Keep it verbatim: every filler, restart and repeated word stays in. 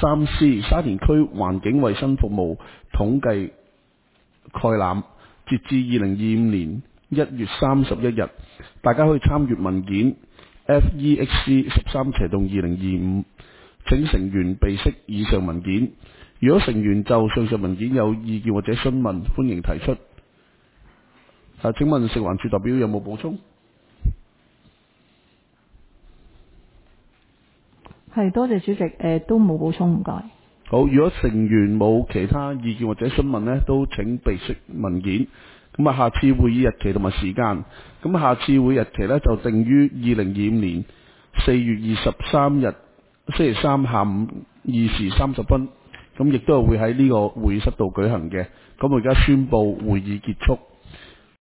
三 C 沙田區環境衛生服務統計概覽，截至二零二五年一月三十一日，大家可以參閱文件 F E X C 十三斜洞二零二五，請成員備悉以上文件。如果成員就上述文件有意見或者詢問，歡迎提出。啊，請問食環署代表有冇補充？ 係，多謝主席，誒都冇補充，唔該。 好，如果成員冇其他意見或者詢問呢，都請備悉文件。咁啊，下次會議日期同埋時間，咁下次會議日期呢，就定於二零二五年四月二十三日星期三下午二時三十分，咁亦都係會喺呢個會議室度舉行嘅。咁我而家宣布會議結束。